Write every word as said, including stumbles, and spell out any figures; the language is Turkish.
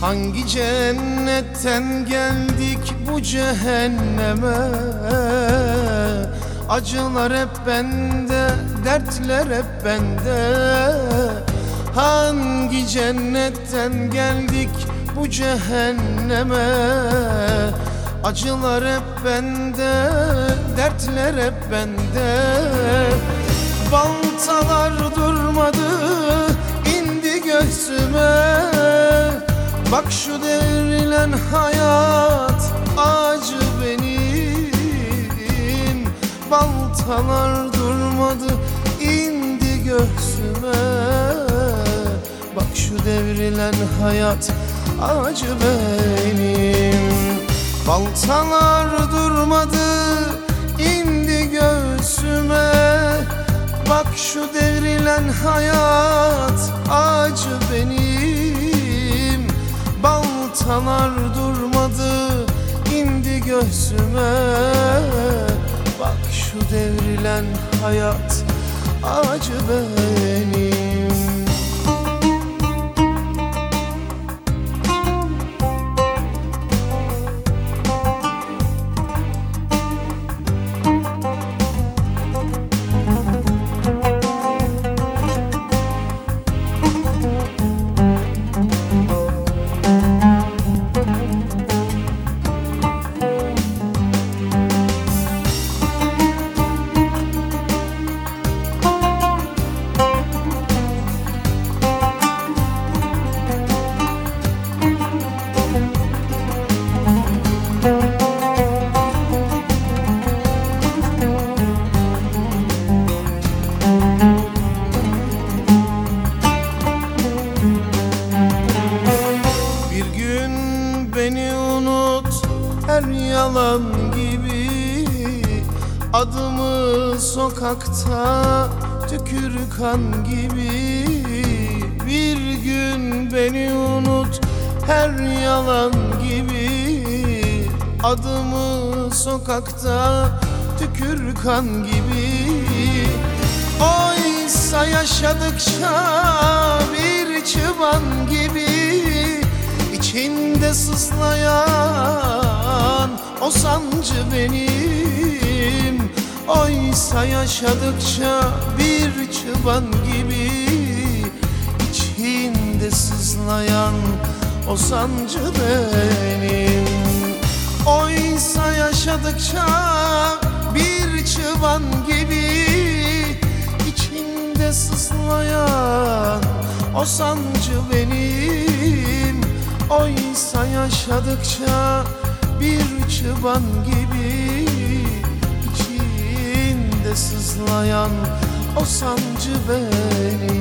Hangi cennetten geldik bu cehenneme? Acılar hep bende, dertler hep bende. Hangi cennetten geldik bu cehenneme? Acılar hep bende, dertler hep bende. Baltalar durmadı, indi göğsüme. Bak şu devrilen hayat acı benim. Baltalar durmadı, indi göğsüme. Bak şu devrilen hayat acı benim. Baltalar durmadı, indi göğsüme. Bak şu devrilen hayat acı benim. Baltalar durmadı, indi göğsüme. Bak şu devrilen hayat acı benim. Beni unut her yalan gibi. Adımı sokakta tükür kan gibi. Bir gün beni unut her yalan gibi. Adımı sokakta tükür kan gibi. Oysa yaşadıkça bir çıban gibi. İçinde sızlayan o sancı benim. Oysa yaşadıkça bir çıban gibi. İçinde sızlayan o sancı benim. Oysa yaşadıkça bir çıban gibi. İçinde sızlayan o sancı benim. Oysa yaşadıkça bir çıban gibi. İçinde sızlayan o sancı benim.